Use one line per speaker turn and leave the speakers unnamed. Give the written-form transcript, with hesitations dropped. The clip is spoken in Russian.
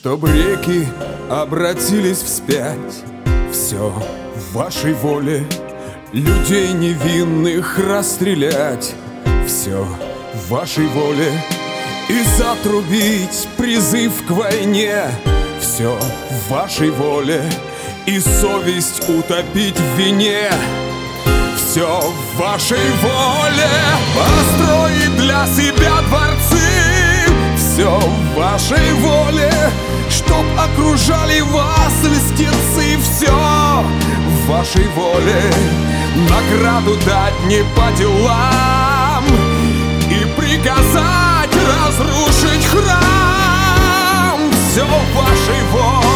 Чтоб реки обратились вспять, все в вашей воле. Людей невинных расстрелять, все в вашей воле. И затрубить призыв к войне, все в вашей воле. И совесть утопить в вине, все в вашей воле. Построить для себя дворцы, все в вашей воле. Чтоб окружали вас льстецы, все в вашей воле. Награду дать не по делам и приказать разрушить храм, все в вашей воле.